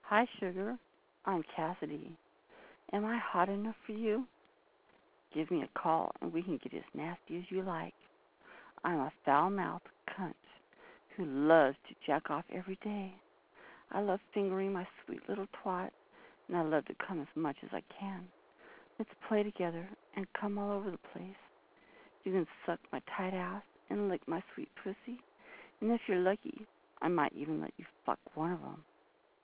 Hi, sugar. I'm Cassidy. Am I hot enough for you? Give me a call and we can get as nasty as you like. I'm a foul-mouthed cunt who loves to jack off every day. I love fingering my sweet little twat, and I love to come as much as I can. Let's play together and come all over the place. You can suck my tight ass and lick my sweet pussy, and if you're lucky, I might even let you fuck one of them.